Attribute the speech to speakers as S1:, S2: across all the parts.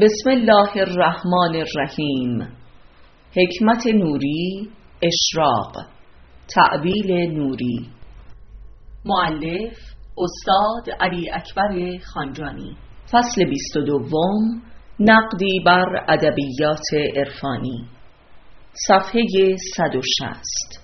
S1: بسم الله الرحمن الرحیم. حکمت نوری، اشراق، تعبیل نوری. مؤلف استاد علی اکبر خانجانی. فصل 22. نقدی بر ادبیات عرفانی. صفحه 160.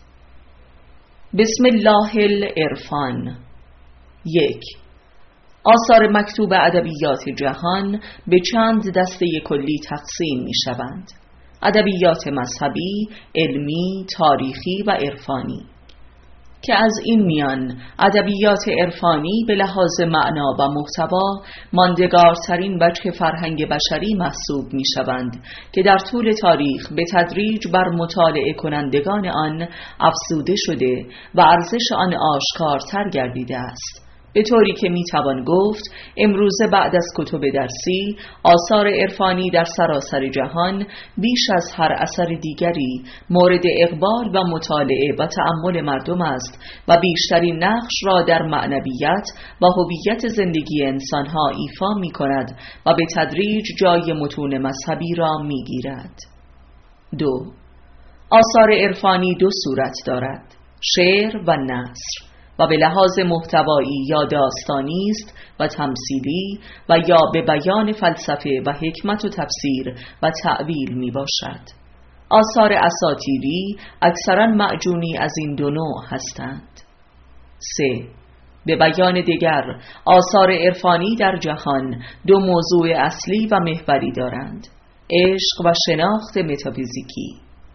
S1: بسم الله العرفان. 1. آثار مکتوب ادبیات جهان به چند دسته کلی تقسیم می شوند: ادبیات مذهبی، علمی، تاریخی و عرفانی، که از این میان ادبیات عرفانی به لحاظ معنا و محتوا ماندگارترین وجه فرهنگ بشری محسوب می شوند که در طول تاریخ به تدریج بر مطالعه کنندگان آن افزوده شده و ارزش آن آشکارتر گردیده است، به طوری که میتوان گفت امروزه بعد از کتب درسی آثار عرفانی در سراسر جهان بیش از هر اثر دیگری مورد اقبال و مطالعه و تأمل مردم است و بیشترین نقش را در معنویت و هویت زندگی انسانها ایفا می کند و به تدریج جای متون مذهبی را می گیرد. 2. آثار عرفانی دو صورت دارد: شعر و نثر، و به لحاظ محتوایی یا داستانی است و تمثیلی و یا به بیان فلسفه و حکمت و تفسیر و تأویل می باشد. آثار اساطیری اکثرا معجونی از این دو نوع هستند. 3. به بیان دیگر آثار عرفانی در جهان دو موضوع اصلی و محوری دارند: عشق و شناخت متافیزیکی.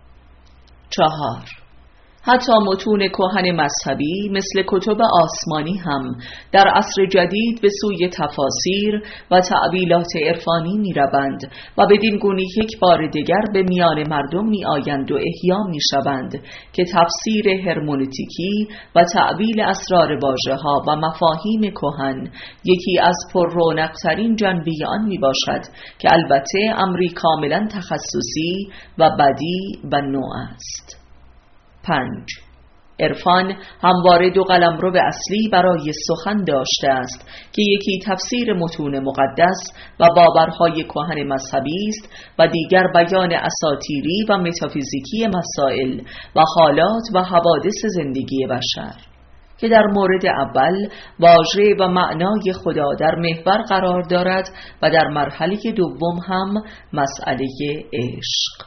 S1: 4. حتی متون کهن مذهبی مثل کتب آسمانی هم در عصر جدید به سوی تفاسیر و تأویلات عرفانی می روند و بدین گونه یک بار دیگر به میان مردم می آیند و احیا می شوند که تفسیر هرمنوتیکی و تأویل اسرار واژه‌ها و مفاهیم کهن یکی از پررونق‌ترین جنبه آن می باشد که البته امری کاملا تخصصی و بدیع و نوع است. 5. عرفان همواره دو قلمرو اصلی برای سخن داشته است که یکی تفسیر متون مقدس و باورهای کهن مذهبی است و دیگر بیان اساطیری و متافیزیکی مسائل و حالات و حوادث زندگی بشر، که در مورد اول واژه و معنای خدا در محور قرار دارد و در مرحله دوم هم مسئله عشق.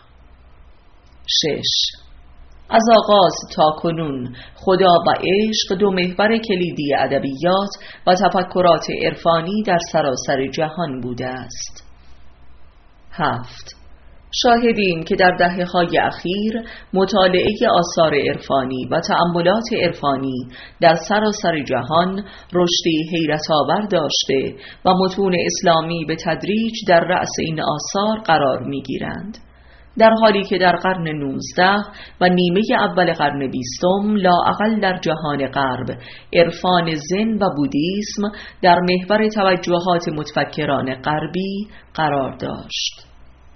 S1: 6. از آغاز تا کنون خدا و عشق دو محور کلیدی ادبیات و تفکرات عرفانی در سراسر جهان بوده است. 7. شاهدیم که در دهه‌های اخیر مطالعه آثار عرفانی و تأملات عرفانی در سراسر جهان رشدی حیرت‌آور داشته و متون اسلامی به تدریج در رأس این آثار قرار می‌گیرند، در حالی که در قرن 19 و نیمه اول قرن 20 لااقل در جهان غرب عرفان زن و بودیسم در محور توجهات متفکران غربی قرار داشت.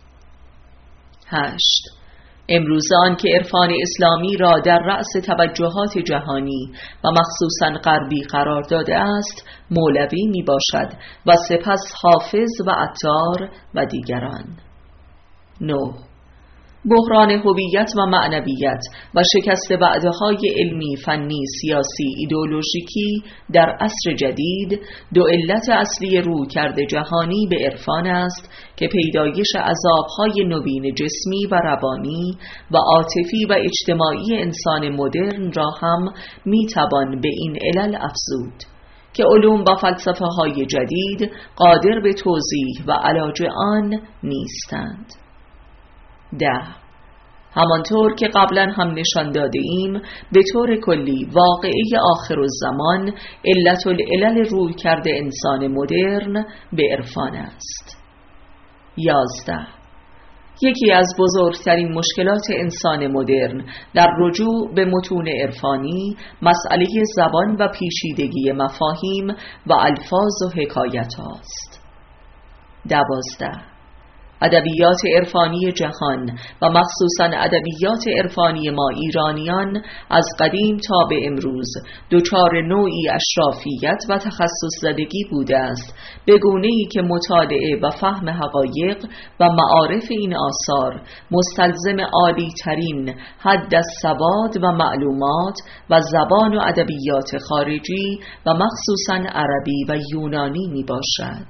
S1: 8. امروز آن که عرفان اسلامی را در رأس توجهات جهانی و مخصوصاً غربی قرار داده است مولوی می باشد و سپس حافظ و عطار و دیگران. 9. بحران هویت و معنویت و شکست وعده‌های علمی، فنی، سیاسی، ایدئولوژیکی در عصر جدید دو علت اصلی رویکرد جهانی به عرفان است که پیدایش عذاب‌های نوین جسمی و روانی و عاطفی و اجتماعی انسان مدرن را هم میتوان به این علل افزود که علوم و فلسفه‌های جدید قادر به توضیح و علاج آن نیستند. 10. همانطور که قبلا هم نشان داده ایم به طور کلی واقعه آخرالزمان علت العلل روی کرده انسان مدرن به عرفان است. 11. یکی از بزرگترین مشکلات انسان مدرن در رجوع به متون عرفانی مسئله زبان و پیچیدگی مفاهیم و الفاظ و حکایت است. 12. ادبیات عرفانی جهان و مخصوصاً ادبیات عرفانی ما ایرانیان از قدیم تا به امروز دچار نوعی اشرافیت و تخصص زدگی بوده است، به گونه‌ای که مطالعه و فهم حقایق و معارف این آثار مستلزم عالی ترین حد از سواد و معلومات و زبان و ادبیات خارجی و مخصوصاً عربی و یونانی می باشد.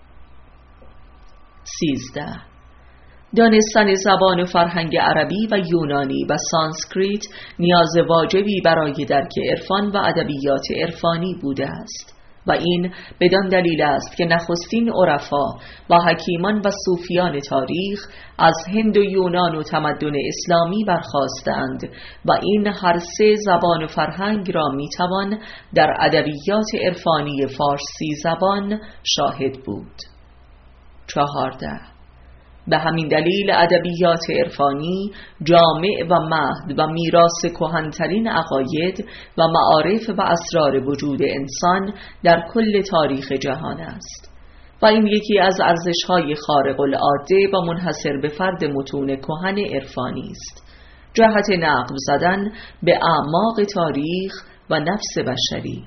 S1: 13. دانستن زبان و فرهنگ عربی و یونانی و سانسکریت نیاز واجبی برای درک عرفان و ادبیات عرفانی بوده است و این بدان دلیل است که نخستین عرفا و حکیمان و صوفیان تاریخ از هند و یونان و تمدن اسلامی برخاستند و این هر سه زبان و فرهنگ را میتوان در ادبیات عرفانی فارسی زبان شاهد بود. 14. به همین دلیل ادبیات عرفانی جامع و مهد و میراث کهن‌ترین عقاید و معارف و اسرار وجود انسان در کل تاریخ جهان است و این یکی از ارزش‌های خارق العاده و منحصر به فرد متون کهن عرفانی است، جهت نقب زدن به اعماق تاریخ و نفس بشری.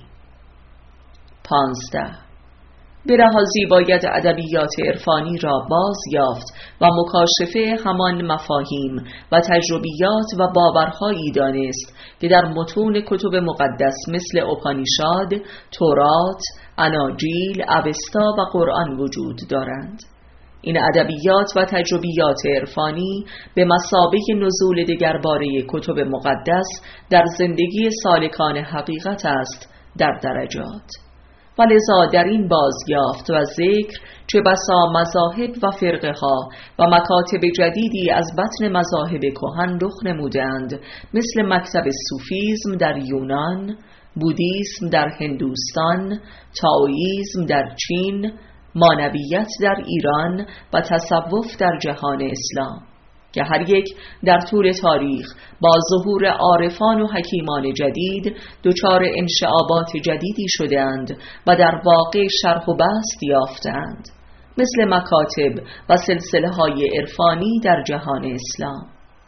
S1: 15. به لحاظی باید ادبیات عرفانی را باز یافت و مکاشفه همان مفاهیم و تجربیات و باورهایی دانست که در متون کتب مقدس مثل اپانیشاد، تورات، اناجیل، اوستا و قرآن وجود دارند. این ادبیات و تجربیات عرفانی به مثابه نزول دگرباره کتب مقدس در زندگی سالکان حقیقت است در درجات، و لذا در این بازیافت و ذکر چه بسا مذاهب و فرقه ها و مکاتب جدیدی از بطن مذاهب کهن رخ نمودند، مثل مکتب صوفیسم در یونان، بودیسم در هندوستان، تائوئیسم در چین، مانویت در ایران و تصوف در جهان اسلام، که هر یک در طول تاریخ با ظهور عارفان و حکیمان جدید دچار انشعابات جدیدی شدند و در واقع شرح و بسط یافتند، مثل مکاتب و سلسله های عرفانی در جهان اسلام.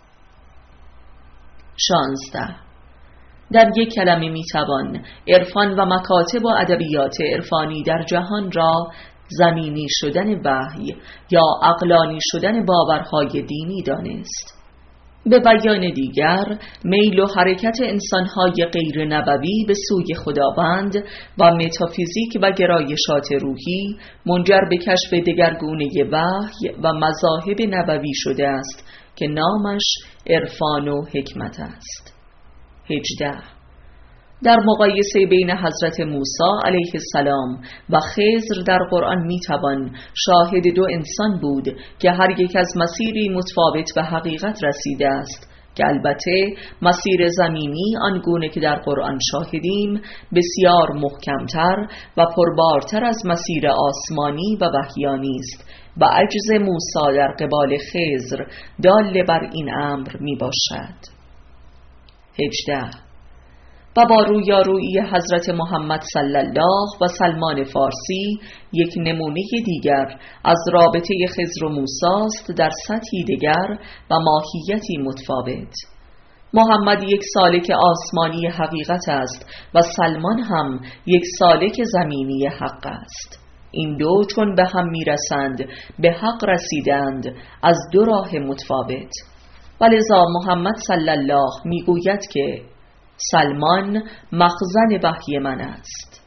S1: 16. در یک کلمه میتوان عرفان و مکاتب و ادبیات عرفانی در جهان را زمینی شدن وحی یا عقلانی شدن باورهای دینی دانست. به بیان دیگر، میل و حرکت انسانهای غیر نبوی به سوی خداوند و متافیزیک و گرایشات روحی منجر به کشف دگرگونه وحی و مذاهب نبوی شده است که نامش عرفان و حکمت است. 18. در مقایسه بین حضرت موسی علیه السلام و خضر در قرآن میتوان شاهد دو انسان بود که هر یک از مسیری متفاوت به حقیقت رسیده است، که البته مسیر زمینی آنگونه که در قرآن شاهدیم بسیار محکمتر و پربارتر از مسیر آسمانی و وحیانی است و عجز موسی در قبال خضر دال بر این امر می باشد. 18. و با رویارویی حضرت محمد صلی الله و سلمان فارسی یک نمونه دیگر از رابطه خضر و موسی است در سطحی دیگر و ماهیتی متفاوت. محمد یک سالک آسمانی حقیقت است و سلمان هم یک سالک زمینی حق است. این دو چون به هم میرسند به حق رسیدند از دو راه متفاوت، ولذا محمد صلی الله میگوید که سلمان مخزن وحی من است.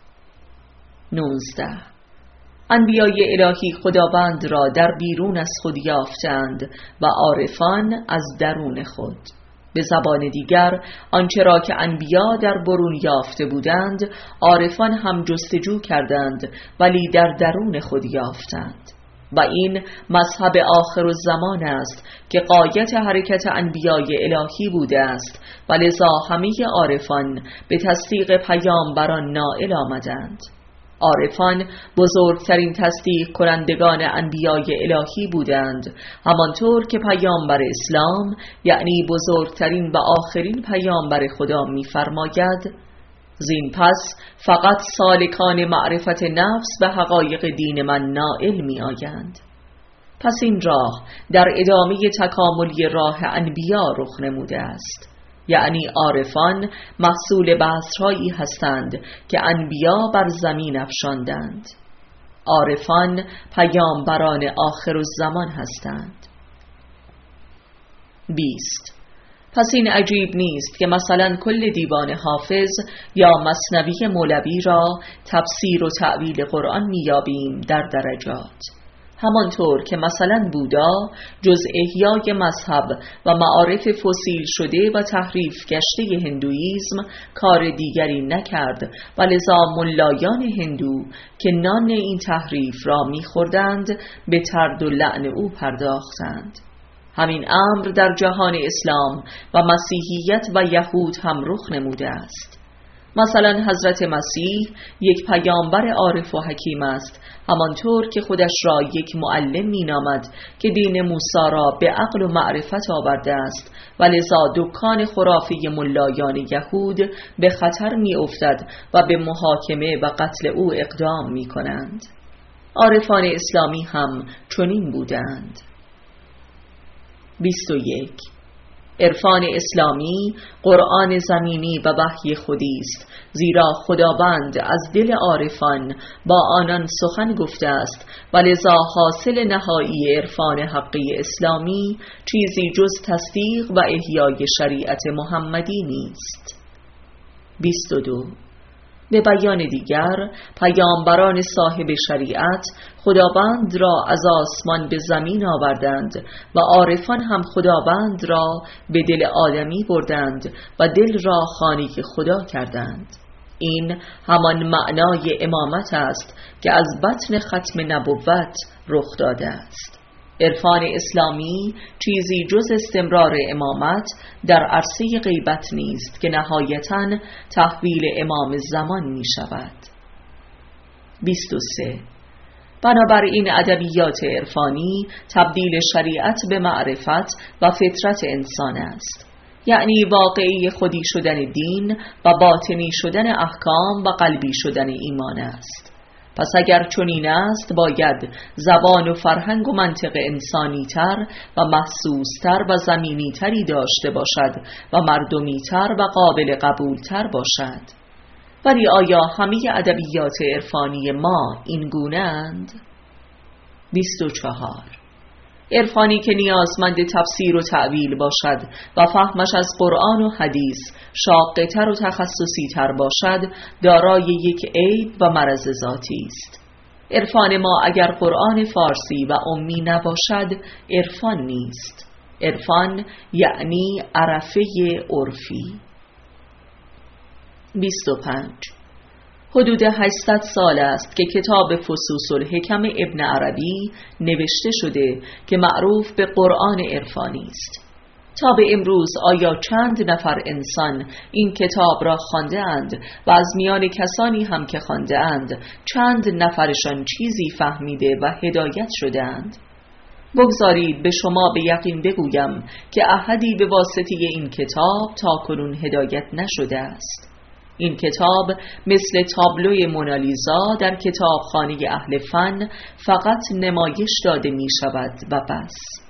S1: 19. انبیای الهی خداوند را در بیرون از خود یافتند و عارفان از درون خود. به زبان دیگر، آنچه را که انبیا در برون یافته بودند عارفان هم جستجو کردند ولی در درون خود یافتند، و این مذهب آخر الزمان است که غایت حرکت انبیای الهی بوده است و لذا همه عارفان به تصدیق پیامبران نائل آمدند. عارفان بزرگترین تصدیق کنندگان انبیای الهی بودند، همانطور که پیامبر اسلام یعنی بزرگترین و آخرین پیامبر خدا می‌فرماید: زین پس فقط سالکان معرفت نفس به حقایق دین من نائل می آیند. پس این راه در ادامه تکاملی راه انبیا رخ نموده است، یعنی عارفان محصول بذرهایی هستند که انبیا بر زمین افشاندند. عارفان پیامبران آخرالزمان هستند. 20. پس این عجیب نیست که مثلا کل دیوان حافظ یا مثنوی مولوی را تفسیر و تأویل قرآن میابیم در درجات، همانطور که مثلا بودا جز احیای مذهب و معارف فسیل شده و تحریف گشته هندویزم کار دیگری نکرد و لذا ملایان هندو که نان این تحریف را میخوردند به طرد و لعن او پرداختند. همین امر در جهان اسلام و مسیحیت و یهود هم رخ نموده است. مثلا حضرت مسیح یک پیامبر عارف و حکیم است، همانطور که خودش را یک معلم مینامد که دین موسی را به عقل و معرفت آورده است و لذا دکان خرافی ملایان یهود به خطر می افتد و به محاکمه و قتل او اقدام می کنند. عارفان اسلامی هم چنین بودند. 21. عرفان اسلامی قرآن زمینی و وحی خودی است، زیرا خداوند از دل عارفان با آنان سخن گفته است و لذا حاصل نهایی عرفان حقی اسلامی چیزی جز تصدیق و احیای شریعت محمدی نیست. 22. به بیان دیگر، پیامبران صاحب شریعت خداوند را از آسمان به زمین آوردند و عارفان هم خداوند را به دل آدمی بردند و دل را خانه خدا کردند. این همان معنای امامت است که از بطن ختم نبوت رخ داده است. عرفان اسلامی چیزی جز استمرار امامت در عرصه غیبت نیست که نهایتاً تحویل امام زمان می شود. 23. بنابراین ادبیات عرفانی تبدیل شریعت به معرفت و فطرت انسان است، یعنی واقعی خودی شدن دین و باطنی شدن احکام و قلبی شدن ایمان است. پس اگر چنین است باید زبان و فرهنگ و منطق انسانی تر و محسوس تر و زمینی تری داشته باشد و مردمی تر و قابل قبول تر باشد. ولی آیا همه ادبیات عرفانی ما این گونه اند؟ 24. عرفانی که نیازمند تفسیر و تأویل باشد و فهمش از قرآن و حدیث شاقه تر و تخصصی تر باشد دارای یک عیب و مرض ذاتی است. عرفان ما اگر قرآن فارسی و امی نباشد عرفان نیست. عرفان یعنی عرفه عرفی. 25. حدود 800 سال است که کتاب فصوص الحکم ابن عربی نوشته شده که معروف به قرآن عرفانی است. تا به امروز آیا چند نفر انسان این کتاب را خوانده اند و از میان کسانی هم که خوانده اند چند نفرشان چیزی فهمیده و هدایت شده اند؟ بگذارید به شما به یقین بگویم که احدی به واسطه این کتاب تا کنون هدایت نشده است. این کتاب مثل تابلوی مونالیزا در کتابخانه اهل فن فقط نمایش داده می شود و بس.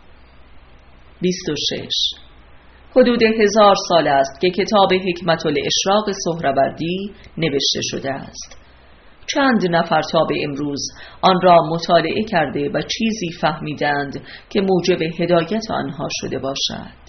S1: 26. حدود 1000 سال است که کتاب حکمت الاشراق سهروردی نوشته شده است. چند نفر تا به امروز آن را مطالعه کرده و چیزی فهمیدند که موجب هدایت آنها شده باشد.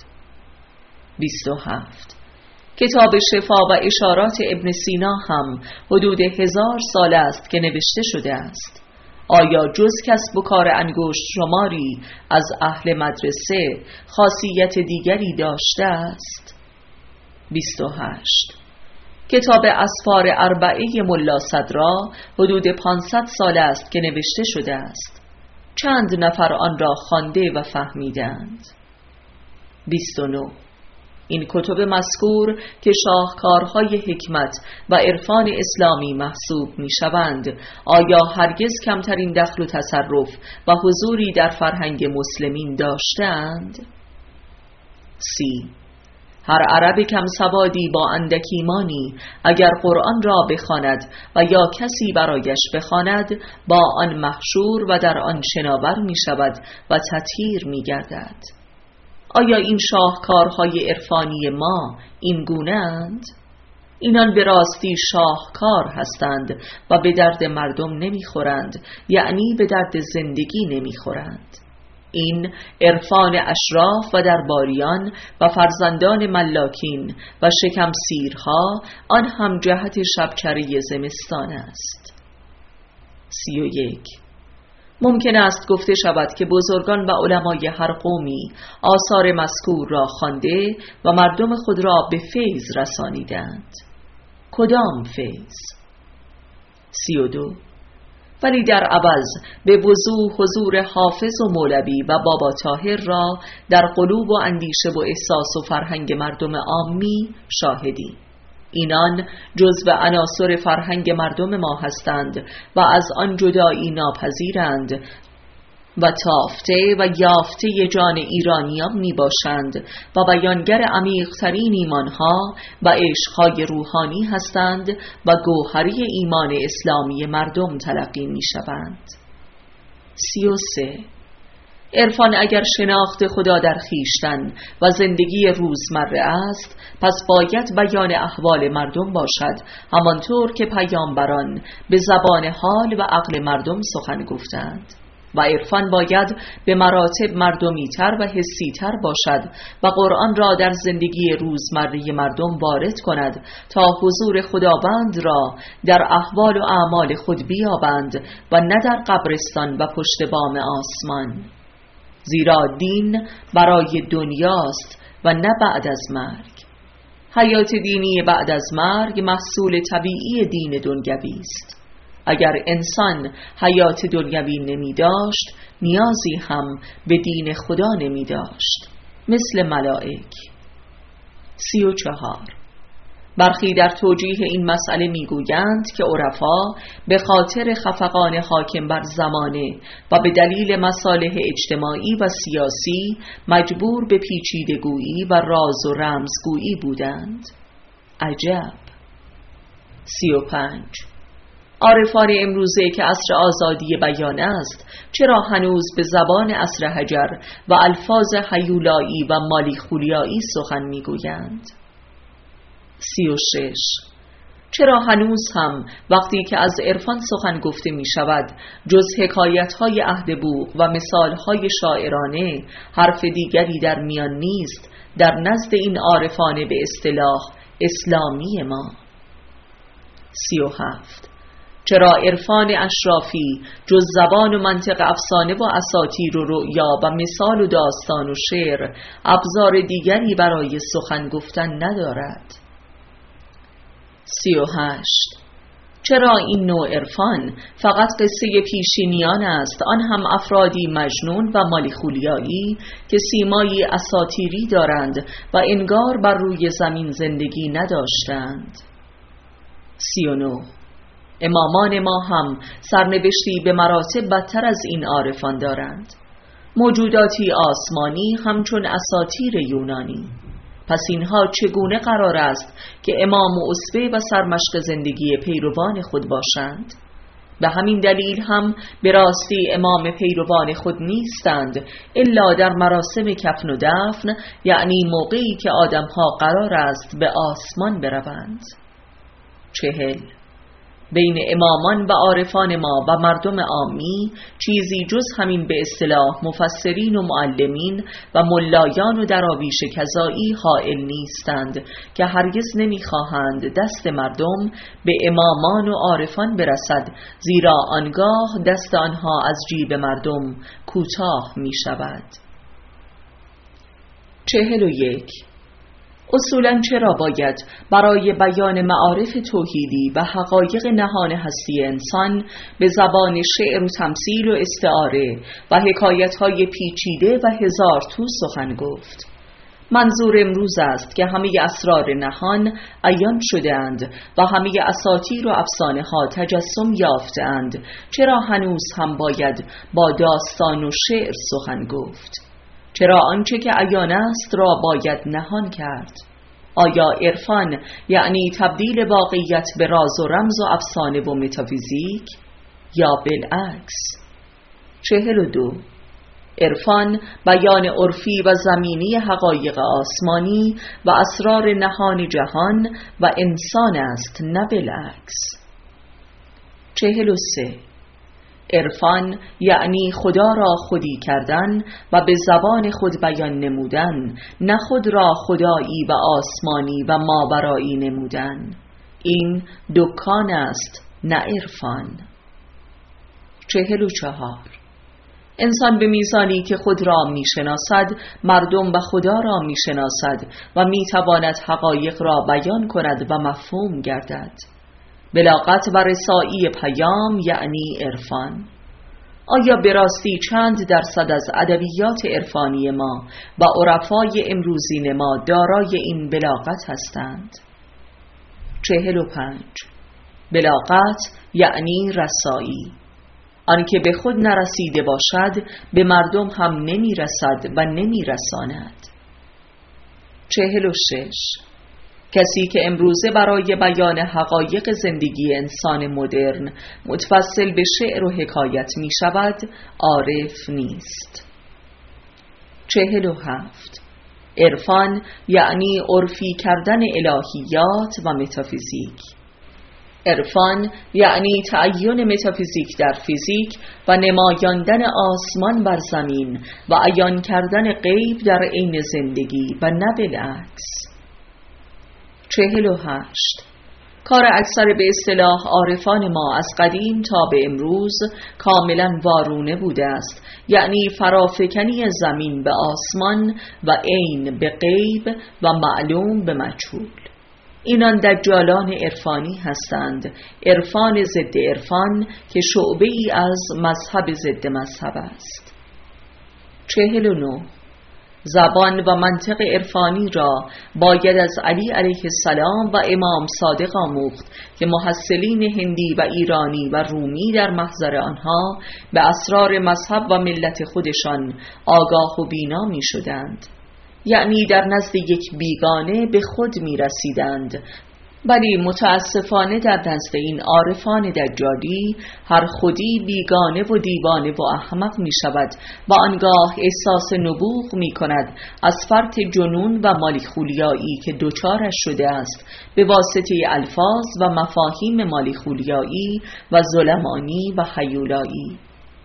S1: 27. کتاب شفا و اشارات ابن سینا هم حدود 1000 سال است که نوشته شده است. آیا جز کسب و کار انگشت شماری از اهل مدرسه خاصیت دیگری داشته است؟ 28. کتاب اسفار اربعه ملا صدرا حدود 500 سال است که نوشته شده است. چند نفر آن را خوانده و فهمیدند؟ 29. این کتب مذکور که شاهکارهای حکمت و عرفان اسلامی محسوب می شوند آیا هرگز کمترین دخل و تصرف و حضوری در فرهنگ مسلمین داشتند؟ 30. هر عرب کم سوادی با اندک ایمانی اگر قرآن را بخواند و یا کسی برایش بخواند با آن محشور و در آن شناور می شود و تطهیر می گردد. آیا این شاهکارهای عرفانی ما این گونه اند؟ اینان به راستی شاهکار هستند و به درد مردم نمیخورند، یعنی به درد زندگی نمیخورند. این عرفان اشراف و درباریان و فرزندان ملاکین و شکم سیرها، آن هم جهت شبچره زمستان است. 31. ممکن است گفته شود که بزرگان و علمای هر قومی آثار مذکور را خوانده و مردم خود را به فیض رسانیدند. کدام فیض؟ 32. ولی در عوض به وضوح حضور حافظ و مولوی و بابا طاهر را در قلوب و اندیشه و احساس و فرهنگ مردم عامی شاهدی. اینان جزو عناصر فرهنگ مردم ما هستند و از آن جدایی ناپذیرند و تافته و یافته جان ایرانیان می باشند و بیانگر عمیق‌ترین ایمانها و عشقهای روحانی هستند و گوهری ایمان اسلامی مردم تلقی می شوند. 33. عرفان اگر شناخت خدا در خویشتن و زندگی روزمره است، پس باید بیان احوال مردم باشد، همانطور که پیامبران به زبان حال و عقل مردم سخن گفتند. و عرفان باید به مراتب مردمی تر و حسی تر باشد و قرآن را در زندگی روزمره مردم وارد کند تا حضور خداوند را در احوال و اعمال خود بیابند و نه در قبرستان و پشت بام آسمان. زیرا دین برای دنیاست و نه بعد از مرگ. حیات دینی بعد از مرگ محصول طبیعی دین دنیوی است. اگر انسان حیات دنیوی نمی داشت، نیازی هم به دین خدا نمی داشت، مثل ملائک. 34. برخی در توجیه این مسئله میگویند که عرفا به خاطر خفقان حاکم بر زمانه و به دلیل مصالح اجتماعی و سیاسی مجبور به پیچیدگویی و راز و رمزگویی بودند. عجب. 35. عارفان امروزه که عصر آزادی بیان است، چرا هنوز به زبان عصر حجر و الفاظ هیولایی و مالی خولیایی سخن میگویند؟ 36. چرا هنوز هم وقتی که از عرفان سخن گفته می شود جز حکایت‌های عهد بوق و مثال‌های شاعرانه حرف دیگری در میان نیست در نزد این عارفان به اصطلاح اسلامی ما؟ 37. چرا عرفان اشرافی جز زبان و منطق افسانه و اساطیر و رؤیا و مثال و داستان و شعر ابزار دیگری برای سخن گفتن ندارد؟ 38. چرا این نوع عرفان فقط قصه پیشینیان است، آن هم افرادی مجنون و مالیخولیایی که سیمایی اساطیری دارند و انگار بر روی زمین زندگی نداشتند؟ 39. امامان ما هم سرنوشتی به مراتب بدتر از این عارفان دارند، موجوداتی آسمانی همچون اساطیر یونانی. پس اینها چگونه قرار است که امام و اسوه و سرمشق زندگی پیروان خود باشند؟ به همین دلیل هم به راستی امام پیروان خود نیستند الا در مراسم کفن و دفن، یعنی موقعی که آدمها قرار است به آسمان بروند. 40. بین امامان و عارفان ما و مردم عامی چیزی جز همین به اصطلاح مفسرین و معلمین و ملایان و دراویش کذایی حائل نیستند که هرگز نمیخواهند دست مردم به امامان و عارفان برسد، زیرا آنگاه دست آنها از جیب مردم کوتاه می شود. 41. اصولاً چرا باید برای بیان معارف توحیدی و حقایق نهان هستی انسان به زبان شعر و تمثیل و استعاره و حکایت‌های پیچیده و هزار تو سخن گفت؟ منظور امروز است که همه اسرار نهان عیان شده‌اند و همه اساطیر و افسانه ها تجسم یافته‌اند. چرا هنوز هم باید با داستان و شعر سخن گفت؟ چرا آنچه که عیان است را باید نهان کرد؟ آیا عرفان یعنی تبدیل واقعیت به راز و رمز و افسانه و متافیزیک یا بالعکس؟ 42. عرفان بیان عرفی و زمینی حقایق آسمانی و اسرار نهان جهان و انسان است، نه بالعکس. 43. عرفان یعنی خدا را خودی کردن و به زبان خود بیان نمودن، نه خود را خدایی و آسمانی و ماورایی نمودن. این دکان است، نه عرفان. 44. انسان به میزانی که خود را میشناسد مردم و خدا را میشناسد و میتواند حقایق را بیان کند و مفهوم گردد. بلاغت و رسایی پیام یعنی عرفان. آیا به راستی چند درصد از ادبیات عرفانی ما و عرفای امروزین ما دارای این بلاغت هستند؟ 45. بلاغت یعنی رسایی، آنکه به خود نرسیده باشد به مردم هم نمیرسد و نمیرساند. 46. کسی که امروزه برای بیان حقایق زندگی انسان مدرن متوسل به شعر و حکایت می شود عارف نیست. 47. عرفان یعنی عرفی کردن الهیات و متافیزیک. عرفان یعنی تعین متافیزیک در فیزیک و نمایاندن آسمان بر زمین و عیان کردن غیب در عین زندگی و نه بالعکس. 48. کار اکثر به اصطلاح عارفان ما از قدیم تا به امروز کاملا وارونه بوده است، یعنی فرافکنی زمین به آسمان و عین به غیب و معلوم به مجهول. اینان دجالان عرفانی هستند، عرفان ضد عرفان که شعبه ای از مذهب ضد مذهب است. 49. زبان و منطق عرفانی را باید از علی علیه السلام و امام صادق آموخت که محصلین هندی و ایرانی و رومی در محضر آنها به اسرار مذهب و ملت خودشان آگاه و بینا می شدند، یعنی در نزد یک بیگانه به خود می رسیدند. ولی متاسفانه در نزد این عارفان دجالی هر خودی بیگانه و دیوانه و احمق می شود و آنگاه احساس نبوغ می کند از فرط جنون و مالیخولیایی که دچارش شده است به واسطه الفاظ و مفاهیم مالیخولیایی و ظلمانی و هیولایی.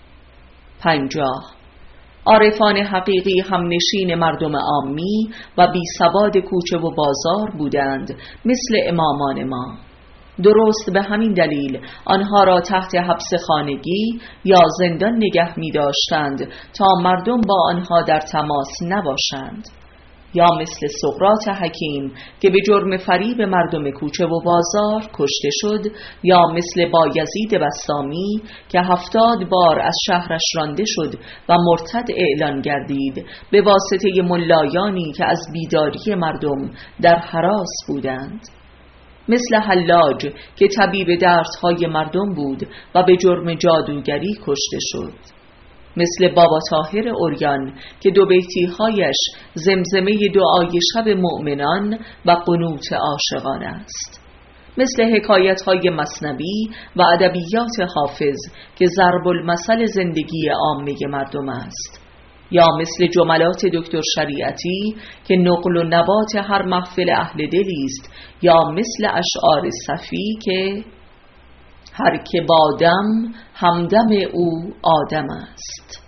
S1: 50. عارفان حقیقی همنشین مردم عامی و بی سواد کوچه و بازار بودند، مثل امامان ما. درست به همین دلیل آنها را تحت حبس خانگی یا زندان نگه می داشتند تا مردم با آنها در تماس نباشند. یا مثل سقراط حکیم که به جرم فریب مردم کوچه و بازار کشته شد، یا مثل بایزید بسطامی که 70 بار از شهرش رانده شد و مرتد اعلان گردید به واسطه ملایانی که از بیداری مردم در هراس بودند. مثل حلاج که طبیب دردهای مردم بود و به جرم جادوگری کشته شد. مثل بابا طاهر عریان که 2 بیتی‌هایش زمزمه دعای شب مؤمنان و قنوت عاشقان است. مثل حکایت‌های مثنوی و ادبیات حافظ که ضرب المثل زندگی عامه مردم است. یا مثل جملات دکتر شریعتی که نقل و نبات هر محفل اهل دلی است، یا مثل اشعار صفی که هر که بادم همدم او آدم است.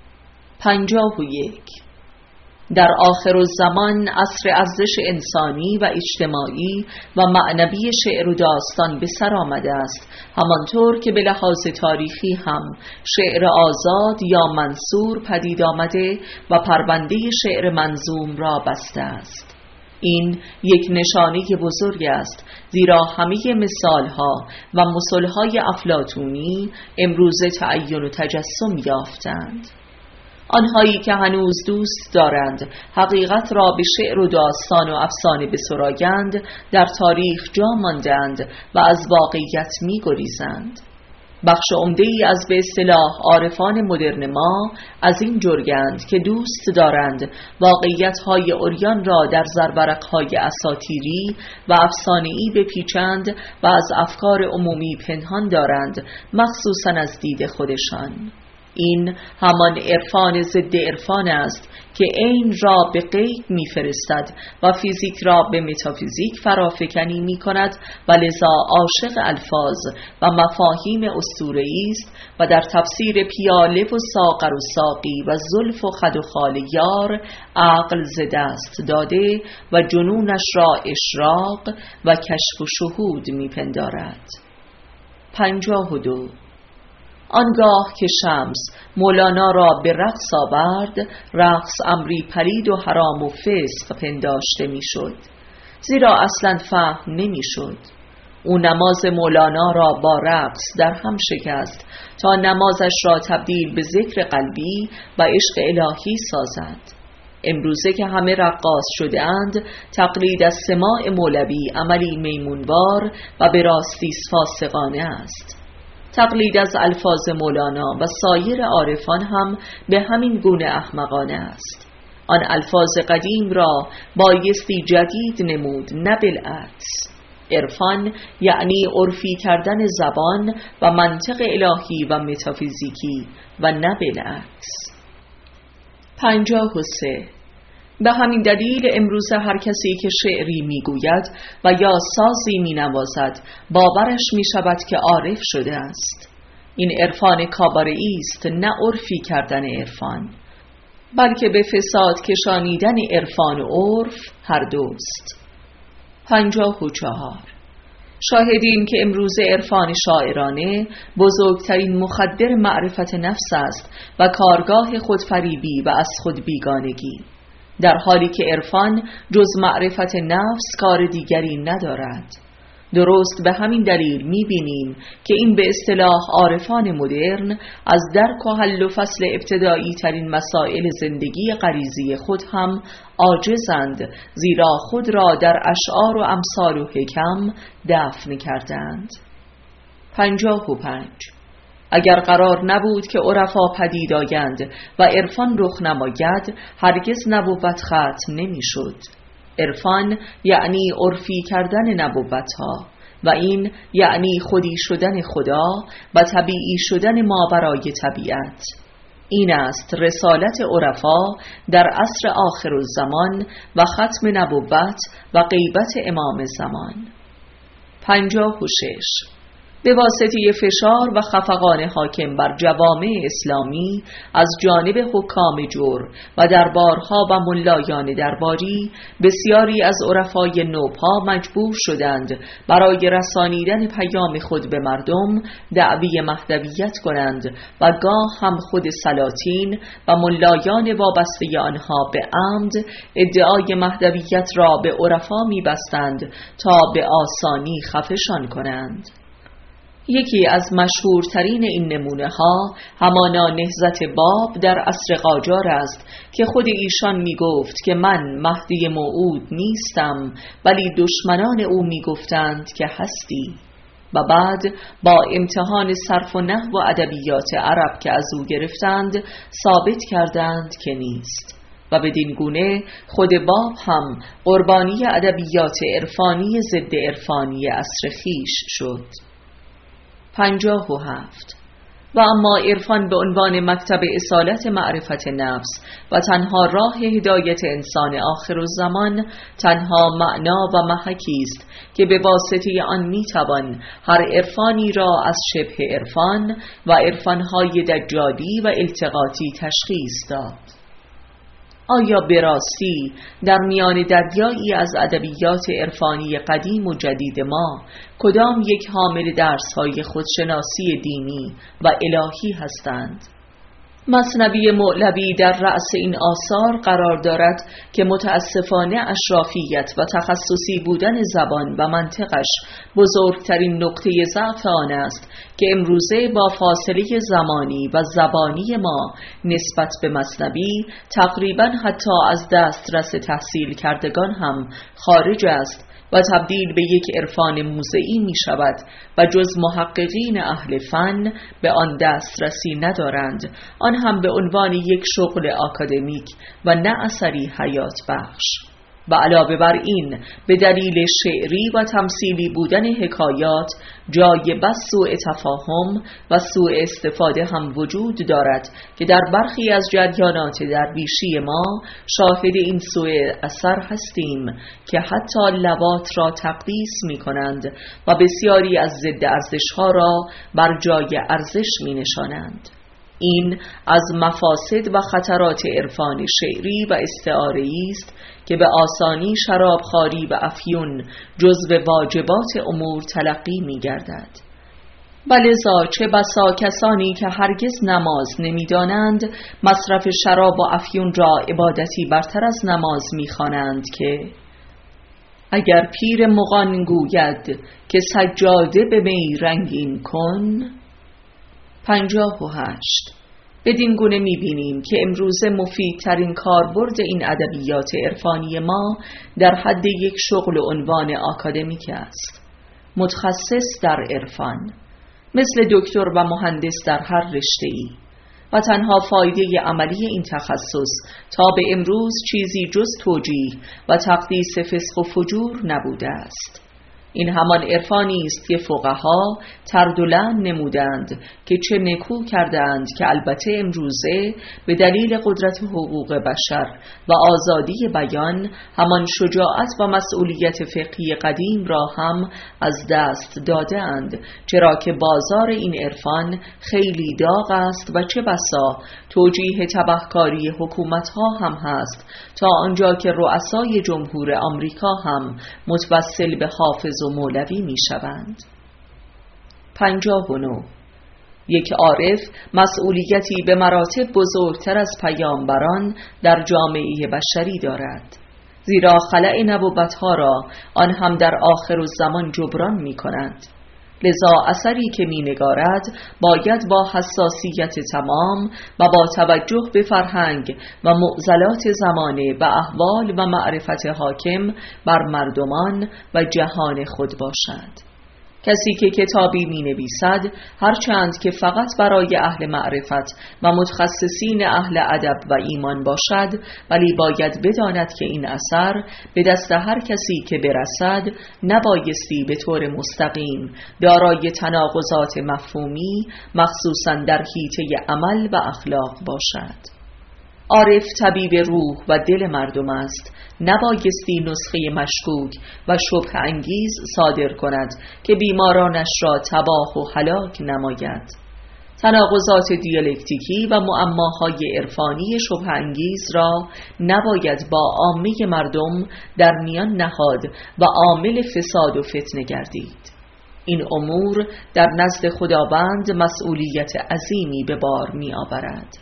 S1: 51. در آخرالزمان عصر ارزش انسانی و اجتماعی و معنوی شعر و داستان به سر آمده است، همانطور که به لحاظ تاریخی هم شعر آزاد یا منصور پدید آمده و پرونده شعر منظوم را بسته است. این یک نشانه بزرگ است، زیرا همه مثالها و مثلهای افلاطونی امروزه تعین و تجسم یافتند. آنهایی که هنوز دوست دارند حقیقت را به شعر و داستان و افسانه بسرایند در تاریخ جا ماندند و از واقعیت می گریزند. بخش عمده‌ای از به اصطلاح عارفان مدرن ما از این جرگند که دوست دارند واقعیت‌های عریان را در زرورق‌های اساطیری و افسانه‌ای بپیچند و از افکار عمومی پنهان دارند، مخصوصاً از دید خودشان. این همان عرفان ضد عرفان است که عین را به غیب می‌فرستد و فیزیک را به متافیزیک فرافکنی می‌کند و لذا عاشق الفاظ و مفاهیم اسطوره‌ای است و در تفسیر پیاله و ساغر و ساقی و زلف و خد و خال یار عقل ز دست داده و جنونش را اشراق و کشف و شهود می‌پندارد. 52. آنگاه که شمس مولانا را به رقص آورد، رقص امری پلید و حرام و فسق پنداشته میشد، زیرا اصلا فهم نمیشد. او نماز مولانا را با رقص در هم شکست تا نمازش را تبدیل به ذکر قلبی و عشق الهی سازد. امروزه که همه رقاص شده اند، تقلید از سماع مولوی عملی میمونوار و به راستی فاسقانه است. تقلید از الفاظ مولانا و سایر عارفان هم به همین گونه احمقانه است. آن الفاظ قدیم را بایستی جدید نمود، نه بالعکس. عرفان یعنی عرفی کردن زبان و منطق الهی و متافیزیکی و نه بالعکس. 53. به همین دلیل امروز هر کسی که شعری میگوید و یا سازی مینوازد باورش میشود که عارف شده است. این عرفان کاباره‌ای است، نه عرفی کردن عرفان، بلکه به فساد کشانیدن عرفان و عرف هر دوست. 54. شاهدیم که امروز عرفان شاعرانه بزرگترین مخدر معرفت نفس است و کارگاه خودفریبی و از خود بیگانگی، در حالی که عرفان جز معرفت نفس کار دیگری ندارد. درست به همین دلیل می‌بینیم که این به اصطلاح عارفان مدرن از درک و حل و فصل ابتدایی ترین مسائل زندگی غریزی خود هم عاجزند، زیرا خود را در اشعار و امثال و حکم دفن کردند. 55. اگر قرار نبود که عرفا پدید آیند و عرفان رخ نماید، هرگز نبوت ختم نمی‌شد. عرفان یعنی عرفی کردن نبوت‌ها و این یعنی خودی شدن خدا و طبیعی شدن ما برای طبیعت. این است رسالت عرفا در عصر آخر الزمان و ختم نبوت و غیبت امام زمان. 56. به واسطه فشار و خفقان حاکم بر جوامع اسلامی از جانب حکام جور و دربارها و ملایان درباری، بسیاری از عرفای نوپا مجبور شدند برای رسانیدن پیام خود به مردم دعوی مهدویت کنند و گاه هم خود سلاطین و ملایان وابسته آنها به عمد ادعای مهدویت را به عرفا می‌بستند تا به آسانی خفشان کنند. یکی از مشهورترین این نمونه ها همانا نهضت باب در عصر قاجار است که خود ایشان می گفت که من مهدی موعود نیستم، ولی دشمنان او می گفتند که هستی، و بعد با امتحان صرف و نحو و ادبیات عرب که از او گرفتند ثابت کردند که نیست، و بدین گونه خود باب هم قربانی ادبیات عرفانی ضد عرفانی عصر خویش شد. 57. و اما عرفان به عنوان مکتب اصالت معرفت نفس و تنها راه هدایت انسان آخر الزمان، تنها معنا و محکی است که به واسطه آن میتوان هر عرفانی را از شبه عرفان و عرفانهای دجالی و التقاطی تشخیص داد. آیا به راستی در میان دریایی از ادبیات عرفانی قدیم و جدید ما کدام یک حامل درس‌های خودشناسی دینی و الهی هستند؟ مثنوی مولوی در رأس این آثار قرار دارد که متاسفانه اشرافیت و تخصصی بودن زبان و منطقش بزرگترین نقطه ضعف آن است که امروزه با فاصله زمانی و زبانی ما نسبت به مثنوی تقریباً حتی از دسترس تحصیل کردگان هم خارج است و تبدیل به یک عرفان موضعی می شود و جز محققین اهل فن به آن دسترسی ندارند، آن هم به عنوان یک شغل آکادمیک و نه اثری حیات بخش. و علاوه بر این به دلیل شعری و تمثیلی بودن حکایات جای بس سوء تفاهم و سوء استفاده هم وجود دارد که در برخی از جریانات درویشی ما شاهد این سوء اثر هستیم که حتی لواط را تقدیس می کنند و بسیاری از ضد ارزش‌ها را بر جای ارزش می نشانند. این از مفاسد و خطرات عرفان شعری و استعاره‌ای است که به آسانی شرابخواری و افیون جزو واجبات امور تلقی می گردد. ولذا چه بسا کسانی که هرگز نماز نمی دانند مصرف شراب و افیون را عبادتی برتر از نماز می خوانند که اگر پیر مغان گوید که سجاده به می رنگین کن. 58. بدین گونه می‌بینیم که امروزه مفیدترین کاربرد این ادبیات عرفانی ما در حد یک شغل و عنوان آکادمیک است، متخصص در عرفان، مثل دکتر و مهندس در هر رشته‌ای، و تنها فایده عملی این تخصص تا به امروز چیزی جز توجیه و تقدیس فسق و فجور نبوده است. این همان عرفانی است که فقها طرد و لعن نمودند که چه نکو کردند که البته امروزه به دلیل قدرت حقوق بشر و آزادی بیان همان شجاعت و مسئولیت فقهی قدیم را هم از دست دادند، چرا که بازار این عرفان خیلی داغ است و چه بسا توجیه تبهکاری حکومت‌ها هم هست، تا آنجا که رؤسای جمهور آمریکا هم متوسل به حافظ و مولوی می شوند. 59. یک عارف مسئولیتی به مراتب بزرگتر از پیامبران در جامعه بشری دارد، زیرا خلأ نبوتها را آن هم در آخر الزمان جبران می کند. لذا اثری که می نگارد باید با حساسیت تمام و با توجه به فرهنگ و معضلات زمانه و احوال و معرفت حاکم بر مردمان و جهان خود باشد. کسی که کتابی می نویسد هرچند که فقط برای اهل معرفت و متخصصین اهل ادب و ایمان باشد، ولی باید بداند که این اثر به دست هر کسی که برسد نبایستی به طور مستقیم دارای تناقضات مفهومی مخصوصاً در حیطه عمل و اخلاق باشد. عارف طبیب روح و دل مردم است، نبایستی نسخه مشکوک و شبه انگیز صادر کند که بیمارانش را تباه و هلاک نماید. تناقضات دیالکتیکی و معماهای عرفانی شبه انگیز را نباید با عامه مردم در میان نهاد و عامل فساد و فتنه گردید. این امور در نزد خداوند مسئولیت عظیمی به بار می آورد.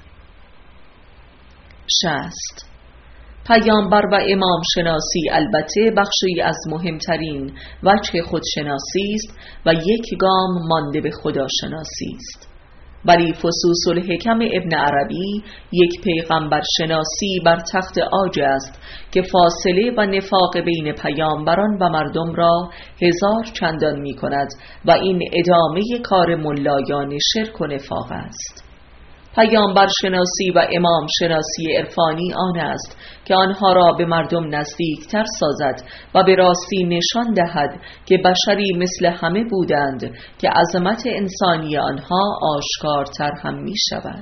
S1: 60. پیامبر و امام شناسی البته بخشی از مهمترین وجه خودشناسی است و یک گام مانده به خدا شناسی است. ولی فصوص الحکم ابن عربی یک پیغمبر شناسی بر تخت عاج است که فاصله و نفاق بین پیامبران و مردم را 1000 چندان می کند و این ادامه کار ملایان شرک و نفاق است. پیامبر شناسی و امام شناسی عرفانی آن است که آنها را به مردم نزدیکتر سازد و به راستی نشان دهد که بشری مثل همه بودند که عظمت انسانی آنها آشکارتر هم می شود.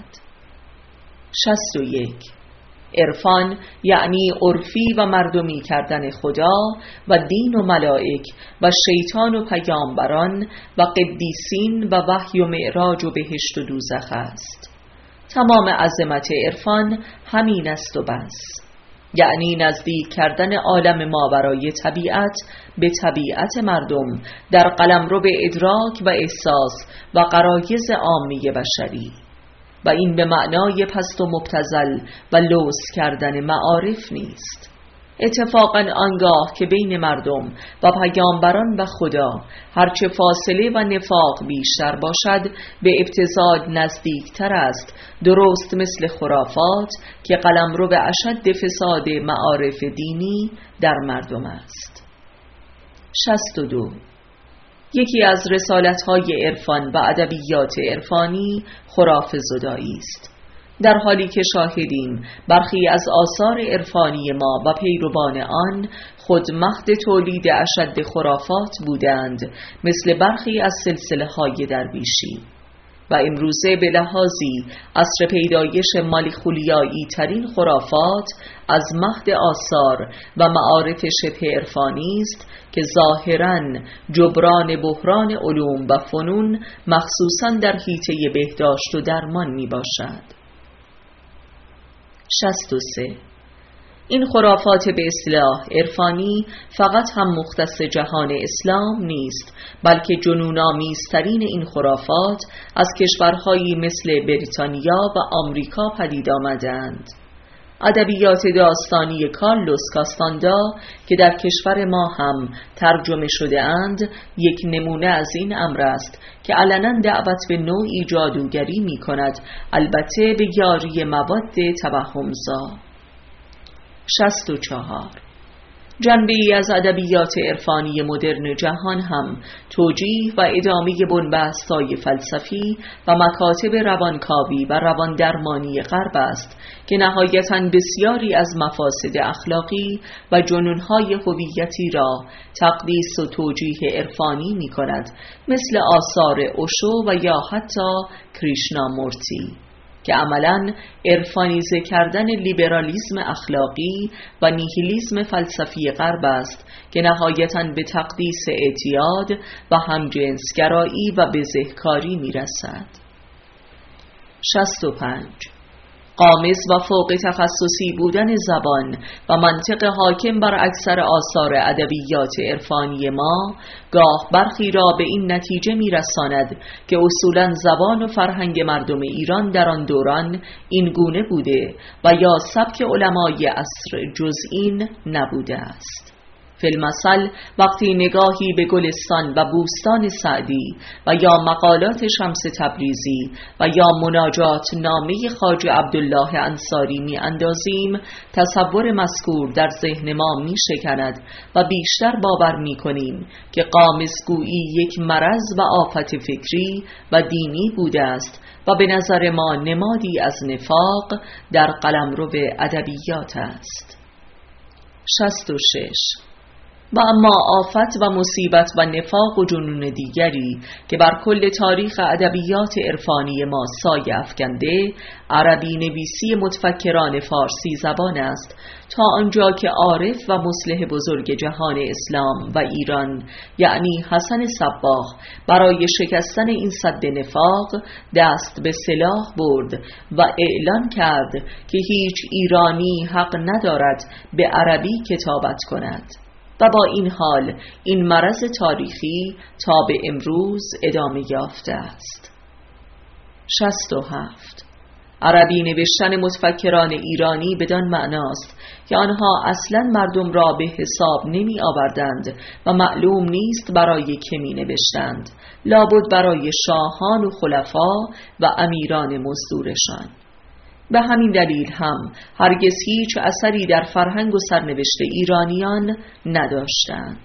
S1: 61. عرفان یعنی عرفی و مردمی کردن خدا و دین و ملائک و شیطان و پیامبران و قدیسین و وحی و معراج و بهشت و دوزخ است. تمام عظمت عرفان همین است و بس، یعنی نزدیک کردن عالم ماورای طبیعت به طبیعت مردم در قلمرو به ادراک و احساس و غرایز عامی بشری، و این به معنای پست و مبتذل و لوث کردن معارف نیست. اتفاقاً آنگاه که بین مردم و پیامبران و خدا هرچه فاصله و نفاق بیشتر باشد به ابتذال نزدیکتر است، درست مثل خرافات که قلمرو به اشد فساد معارف دینی در مردم است. 62. یکی از رسالت‌های عرفان و ادبیات عرفانی خرافه زدایی است، در حالی که شاهدیم برخی از آثار عرفانی ما و پیروان آن خود مهد تولید اشد خرافات بودند، مثل برخی از سلسله‌های درویشی، و امروزه به لحاظی عصر پیدایش مالیخولیایی ترین خرافات از مهد آثار و معارف شبه عرفانی است که ظاهراً جبران بحران علوم و فنون مخصوصاً در حیطه بهداشت و درمان می باشد. 63. این خرافات به اصطلاح عرفانی فقط هم مختص جهان اسلام نیست، بلکه جنون‌آمیزترین این خرافات از کشورهایی مثل بریتانیا و آمریکا پدید آمدند. ادبیات داستانی کارلوس کاستاندا که در کشور ما هم ترجمه شده اند یک نمونه از این امر است که علنا دعوت به نوعی جادوگری می کند، البته به یاری مواد توهمزا. 64. جنبه‌ای از ادبیات عرفانی مدرن جهان هم توجیه و ادامه بنبست‌های فلسفی و مکاتب روانکاوی و رواندرمانی غرب است که نهایتاً بسیاری از مفاسد اخلاقی و جنون‌های هویتی را تقدیس و توجیه عرفانی می‌کند، مثل آثار اوشو و یا حتی کریشنامورتی، که عملاً عرفانیزه کردن لیبرالیسم اخلاقی و نیهیلیسم فلسفی غرب است که نهایتاً به تقدیس اعتیاد و همجنسگرایی و بزهکاری میرسد. 65. غامض و فوق تخصصی بودن زبان و منطق حاکم بر اکثر آثار ادبیات عرفانی ما گاه برخی را به این نتیجه میرساند که اصولاً زبان و فرهنگ مردم ایران در آن دوران این گونه بوده و یا سبک علمای عصر جز این نبوده است. فی المثل وقتی نگاهی به گلستان و بوستان سعدی و یا مقالات شمس تبریزی و یا مناجات نامه خواجه عبدالله انصاری می اندازیم، تصور مذکور در ذهن ما می شکند و بیشتر باور می کنیم که غامضگویی یک مرض و آفت فکری و دینی بوده است و به نظر ما نمادی از نفاق در قلمرو ادبیات است. 66. و اما آفت و مصیبت و نفاق و جنون دیگری که بر کل تاریخ ادبیات عرفانی ما سایه افکنده، عربی نویسی متفکران فارسی زبان است، تا آنجا که عارف و مصلح بزرگ جهان اسلام و ایران یعنی حسن صباغ برای شکستن این سد نفاق دست به سلاح برد و اعلان کرد که هیچ ایرانی حق ندارد به عربی کتابت کند، و با این حال این مرض تاریخی تا به امروز ادامه یافته است. 67. عربی نوشتن متفکران ایرانی بدان معناست که آنها اصلا مردم را به حساب نمی آوردند و معلوم نیست برای که می نوشتند، لابد برای شاهان و خلفا و امیران مزدورشان. به همین دلیل هم هرگز هیچ اثری در فرهنگ و سرنوشت ایرانیان نداشتند.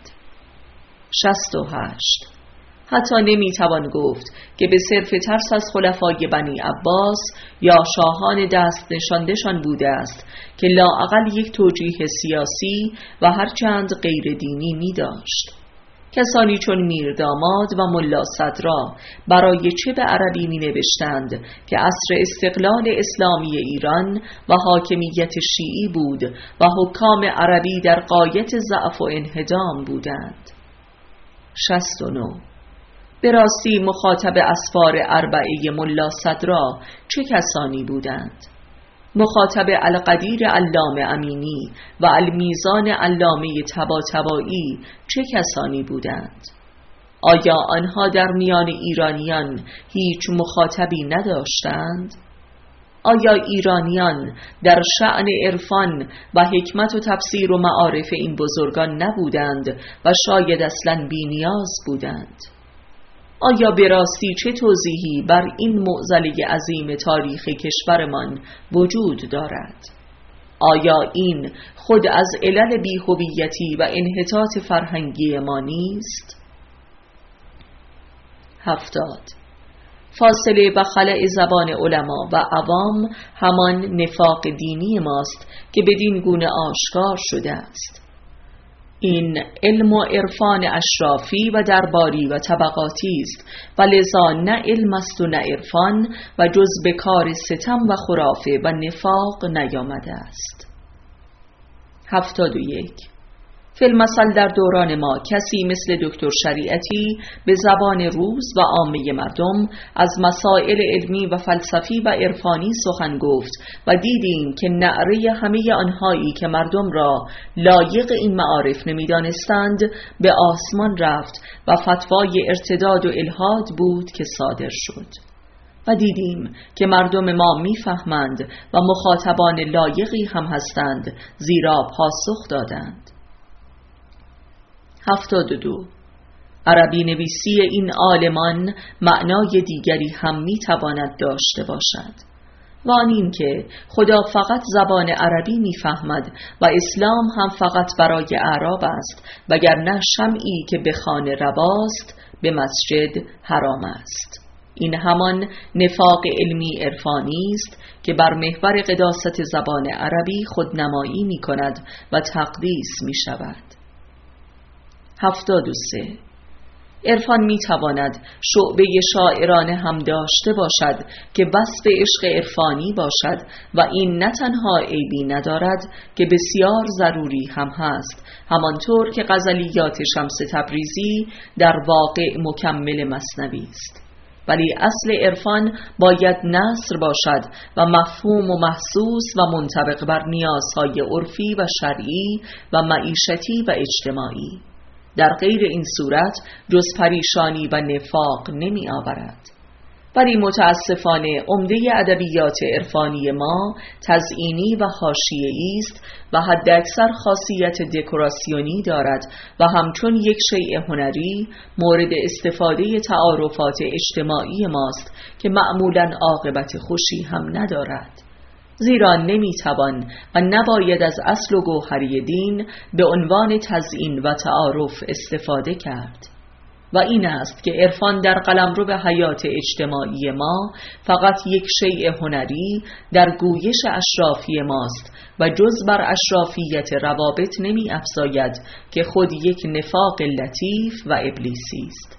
S1: 68. حتی نمیتوان گفت که به صرف ترس از خلفای بنی عباس یا شاهان دست نشاندشان بوده است که لااقل یک توجیه سیاسی و هرچند غیر دینی می داشت. کسانی چون میرداماد و ملا صدرا برای چه به عربی می نوشتند که عصر استقلال اسلامی ایران و حاکمیت شیعی بود و حکام عربی در غایت ضعف و انهدام بودند. 69. به راستی مخاطب اسفار اربعه ملا صدرا چه کسانی بودند؟ مخاطب القدیر علامه امینی و المیزان علامه طباطبایی چه کسانی بودند؟ آیا آنها در میان ایرانیان هیچ مخاطبی نداشتند؟ آیا ایرانیان در شأن عرفان و حکمت و تفسیر و معارف این بزرگان نبودند و شاید اصلاً بی‌نیاز بودند؟ آیا به راستی چه توضیحی بر این معضله عظیم تاریخ کشورمان وجود دارد؟ آیا این خود از علل بی‌هویتی و انحطاط فرهنگی ما نیست؟ 70. فاصله و خلأ زبان علما و عوام همان نفاق دینی ماست که بدین گونه آشکار شده است. این علم و عرفان اشرافی و درباری و طبقاتی است و لذا نه علم است و نه عرفان و جز به کار ستم و خرافه و نفاق نیامده است. 71. فی المثل در دوران ما کسی مثل دکتر شریعتی به زبان روز و عامه مردم از مسائل علمی و فلسفی و عرفانی سخن گفت و دیدیم که نعره همه آنهایی که مردم را لایق این معارف نمی‌دانستند به آسمان رفت و فتوای ارتداد و الحاد بود که صادر شد. و دیدیم که مردم ما می‌فهمند و مخاطبان لایقی هم هستند، زیرا پاسخ دادند. 72. عربی نویسی این عالمان معنای دیگری هم میتواند داشته باشد و آن این که خدا فقط زبان عربی میفهمد و اسلام هم فقط برای اعراب است، وگرنه شمعی که به خانه رواست به مسجد حرام است. این همان نفاق علمی عرفانی است که بر محور قداست زبان عربی خودنمایی می کند و تقدیس می شود. 73. عرفان می تواند شعبه شاعرانه هم داشته باشد که وصف عشق عرفانی باشد و این نه تنها عیبی ندارد که بسیار ضروری هم هست، همانطور که غزلیات شمس تبریزی در واقع مکمل مثنوی است. ولی اصل عرفان باید نثر باشد و مفهوم و محسوس و منطبق بر نیازهای عرفی و شرعی و معیشتی و اجتماعی. در غیر این صورت جز پریشانی و نفاق نمی آورد. ولی متاسفانه عمده ادبیات عرفانی ما تزئینی و حاشیه‌ای است و حداکثر خاصیت دکوراسیونی دارد و همچون یک شیء هنری مورد استفاده تعارفات اجتماعی ماست که معمولاً عاقبت خوشی هم ندارد، زیرا نمیتوان و نباید از اصل و گوهری دین به عنوان تزیین و تعارف استفاده کرد. و این است که عرفان در قلمرو به حیات اجتماعی ما فقط یک شیء هنری در گویش اشرافی ماست و جز بر اشرافیت روابط نمی افزاید که خود یک نفاق لطیف و ابلیسی است.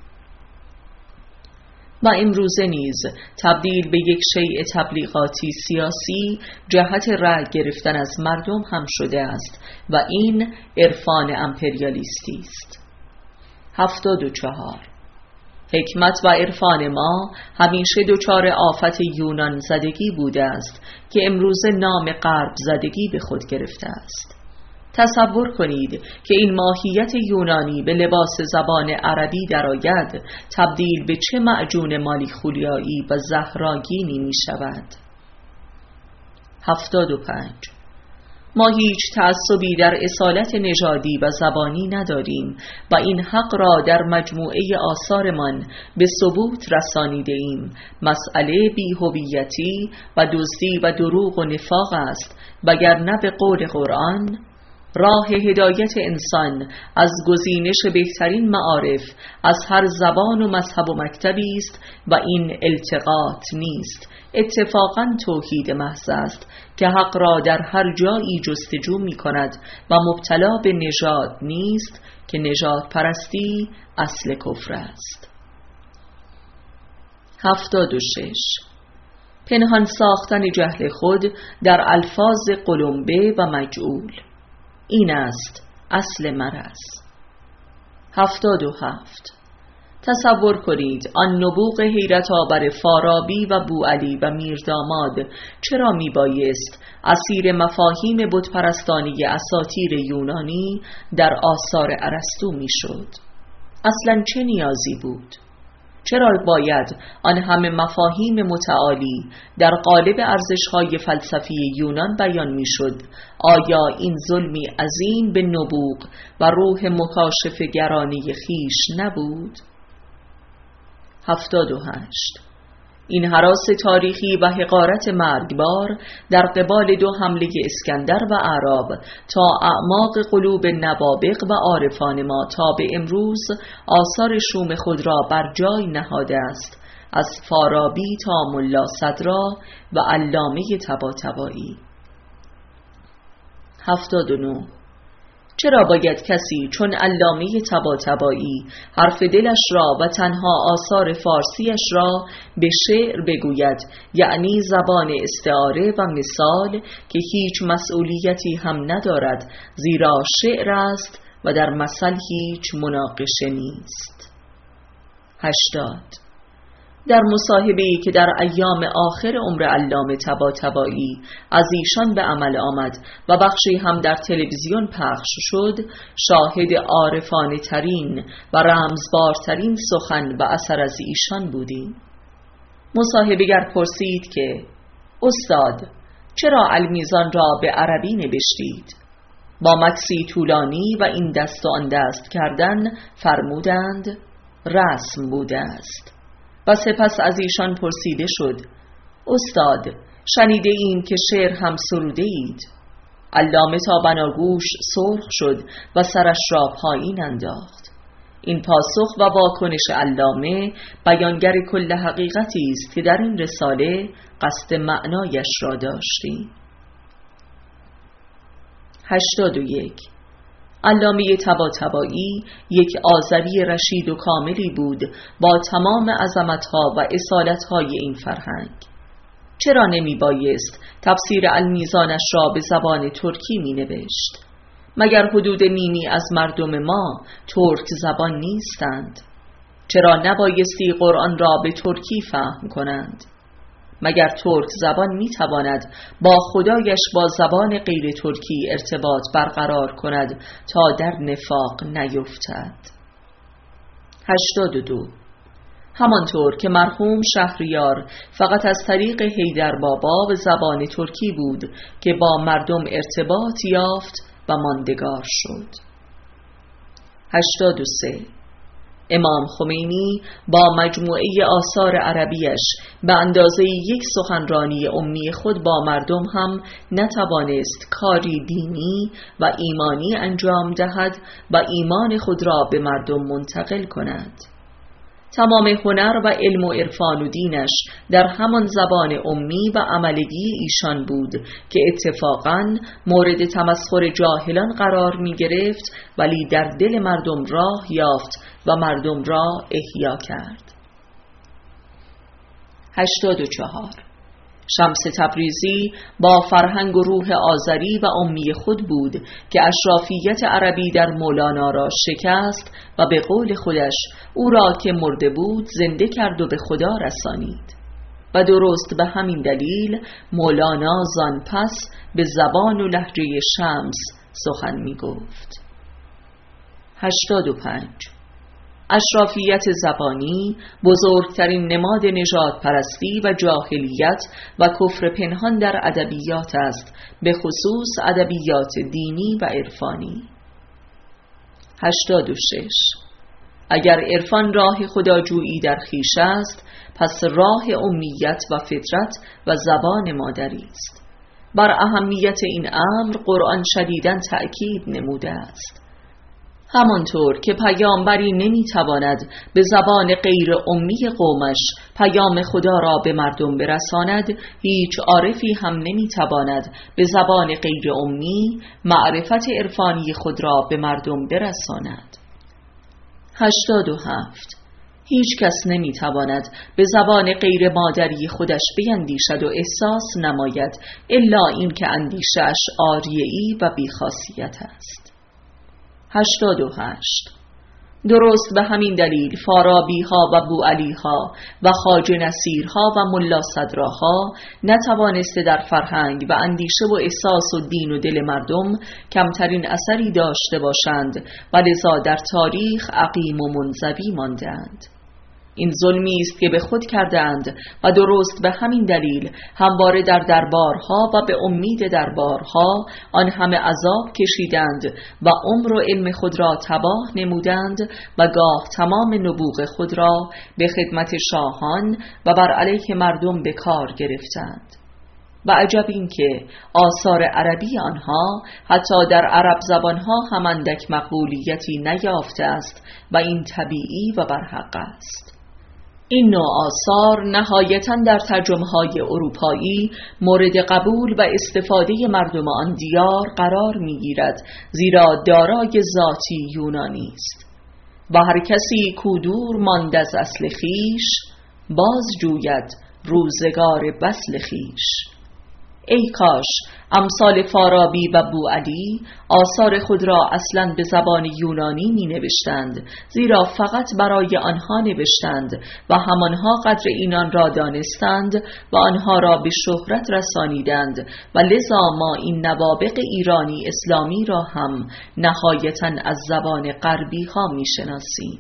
S1: و امروزه نیز تبدیل به یک شیء تبلیغاتی سیاسی جهت رأی گرفتن از مردم هم شده است و این عرفان امپریالیستی است. 74. حکمت و عرفان ما همیشه دچار آفت یونان زدگی بوده است که امروزه نام غرب زدگی به خود گرفته است. تصور کنید که این ماهیت یونانی به لباس زبان عربی درآید، تبدیل به چه معجون مالی خولیایی و زهراگینی می شود. 75. ما هیچ تعصبی در اصالت نژادی و زبانی نداریم و این حق را در مجموعه آثارمان به ثبوت رسانیده ایم. مسئله بی‌هویتی و دزدی و دروغ و نفاق است، وگرنه به قول قرآن راه هدایت انسان از گزینش بهترین معارف از هر زبان و مذهب و مکتبی است و این التقاط نیست، اتفاقاً توحید محض است که حق را در هر جایی جستجو می کند و مبتلا به نژاد نیست که نژاد پرستی اصل کفر است. 76. پنهان ساختن جهل خود در الفاظ قلمبه و مجعول، این است اصل مرض. 77. تصور کنید آن نبوغ حیرت آور فارابی و بوعلی و میرداماد چرا میبایست اسیر مفاهیم بتپرستانی اساطیر یونانی در آثار ارسطو میشد؟ اصلاً چه نیازی بود؟ چرا باید آن همه مفاهیم متعالی در قالب ارزش‌های فلسفی یونان بیان میشد؟ آیا این ظلمی عظیم به نبوغ و روح مکاشفه گرانی خیش نبود؟ 78. این هراس تاریخی و حقارت مرگبار در قبال 2 حمله اسکندر و اعراب تا اعماق قلوب نوابغ و عارفان ما تا به امروز آثار شوم خود را بر جای نهاده است، از فارابی تا ملا صدرا و علامه طباطبایی. 79. چرا باید کسی چون علامه طباطبایی حرف دلش را و تنها آثار فارسیش را به شعر بگوید، یعنی زبان استعاره و مثال که هیچ مسئولیتی هم ندارد، زیرا شعر است و در مثل هیچ مناقشه نیست. 80. در مصاحبه‌ای که در ایام آخر عمر علامه طباطبایی از ایشان به عمل آمد و بخشی هم در تلویزیون پخش شد، شاهد عارفانه ترین و رمزبارترین سخن و اثر از ایشان بودیم. مصاحبه‌گر پرسید که استاد چرا المیزان را به عربی نوشتید؟ با مکسی طولانی و این دست و آن دست کردن فرمودند رسم بوده است. و سپس از ایشان پرسیده شد استاد شنیده ایم که شعر هم سروده اید؟ علامه تا بناگوش سرخ شد و سرش را پایین انداخت. این پاسخ و واکنش علامه بیانگر کل حقیقتی است که در این رساله قصد معنایش را داشتیم. 81. علامه طباطبایی یک آذری رشید و کاملی بود با تمام عظمت‌ها و اصالت‌های این فرهنگ. چرا نمی بایست تفسیر المیزانش را به زبان ترکی می نوشت؟ مگر حدود نیمی از مردم ما ترک زبان نیستند؟ چرا نبایستی قرآن را به ترکی فهم کنند؟ مگر ترک زبان می تواند با خدایش با زبان غیر ترکی ارتباط برقرار کند تا در نفاق نیفتد؟ 82. همانطور که مرحوم شهریار فقط از طریق حیدر بابا به زبان ترکی بود که با مردم ارتباط یافت و ماندگار شد. 83. امام خمینی با مجموعه آثار عربیش به اندازه یک سخنرانی امی خود با مردم هم نتوانست کاری دینی و ایمانی انجام دهد و ایمان خود را به مردم منتقل کند. تمام هنر و علم و عرفان و دینش در همان زبان امی و عملگی ایشان بود که اتفاقاً مورد تمسخر جاهلان قرار می گرفت، ولی در دل مردم راه یافت و مردم را احیا کرد. 84. شمس تبریزی با فرهنگ و روح آذری و امی خود بود که اشرافیت عربی در مولانا را شکست و به قول خودش او را که مرده بود زنده کرد و به خدا رسانید. و درست به همین دلیل مولانا زان پس به زبان و لهجه شمس سخن می گفت. 85. اشرافیت زبانی بزرگترین نماد نژاد پرستی و جاهلیت و کفر پنهان در ادبیات است، به خصوص ادبیات دینی و عرفانی. 86. اگر عرفان راه خداجویی در خویش است، پس راه امیت و فطرت و زبان مادری است. بر اهمیت این امر قرآن شدیداً تأکید نموده است. همانطور که پیامبری نمیتواند به زبان غیر امی قومش پیام خدا را به مردم برساند، هیچ عارفی هم نمیتواند به زبان غیر امی معرفت عرفانی خود را به مردم برساند. 87. هیچ کس نمیتواند به زبان غیر مادری خودش بیندیشد و احساس نماید الا این که اندیشش عاریه‌ای و بیخاصیت است. 88. درست به همین دلیل فارابی ها و بوعلی ها و خواجه نصیر ها و ملا صدرا ها نتوانسته در فرهنگ و اندیشه و احساس و دین و دل مردم کمترین اثری داشته باشند و لذا در تاریخ عقیم و منزوی ماندند. این ظلمی است که به خود کردند و درست به همین دلیل همواره در دربارها و به امید دربارها آن همه عذاب کشیدند و عمر و علم خود را تباه نمودند و گاه تمام نبوغ خود را به خدمت شاهان و بر علیه مردم به کار گرفتند. و عجب این که آثار عربی آنها حتی در عرب زبانها هم اندک مقبولیتی نیافته است و این طبیعی و برحق است. این نوع آثار نهایتاً در ترجمه‌های اروپایی مورد قبول و استفاده مردم آن دیار قرار می‌گیرد، زیرا دارای ذاتی یونانی است و هر کسی کودور ماند از اصل خویش، باز جوید روزگار وصل خویش. ای کاش امثال فارابی و بوعلی آثار خود را اصلاً به زبان یونانی می نوشتند، زیرا فقط برای آنها نوشتند و همانها قدر اینان را دانستند و آنها را به شهرت رسانیدند و لذا ما این نوابغ ایرانی اسلامی را هم نهایتاً از زبان غربی ها می شناسیم.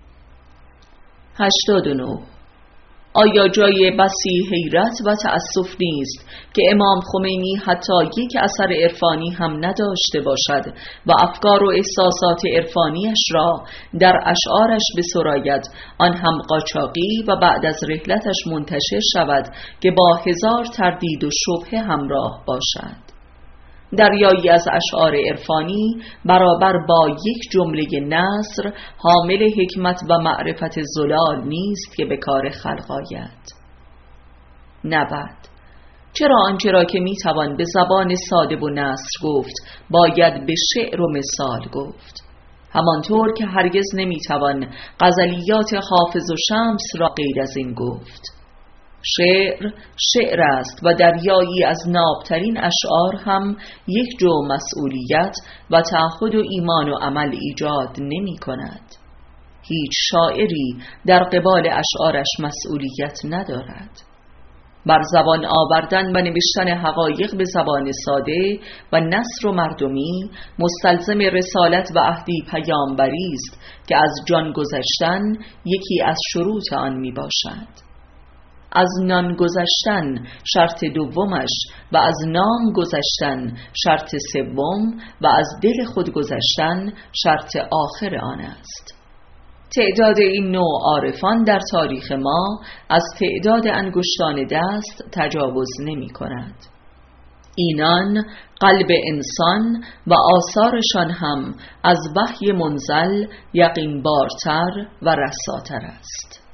S1: 89. آیا جای بسی حیرت و تأسف نیست که امام خمینی حتی یک اثر عرفانی هم نداشته باشد و افکار و احساسات عرفانیش را در اشعارش بسراید، آن هم قاچاقی و بعد از رحلتش منتشر شود که با 1000 تردید و شبهه همراه باشد؟ دریایی از اشعار عرفانی برابر با یک جمله نثر حامل حکمت و معرفت زلال نیست که به کار خلق آید. نبد. چرا آنچه را که میتوان به زبان ساده و نثر گفت باید به شعر و مثال گفت؟ همانطور که هرگز نمیتوان غزلیات حافظ و شمس را غیر از این گفت. شعر شعر است و دریایی از نابترین اشعار هم یک جو مسئولیت و تعهد و ایمان و عمل ایجاد نمی کند. هیچ شاعری در قبال اشعارش مسئولیت ندارد. بر زبان آوردن و نوشتن حقایق به زبان ساده و نثر و مردمی مستلزم رسالت و عهدی پیامبری است که از جان گذشتن یکی از شروط آن می باشد. از نان گذشتن شرط دومش و از نام گذشتن شرط سوم و از دل خود گذشتن شرط آخر آن است. تعداد این نوع عارفان در تاریخ ما از تعداد انگشتان دست تجاوز نمی کند. اینان قلب انسان و آثارشان هم از وحی منزل یقین بارتر و رساتر است.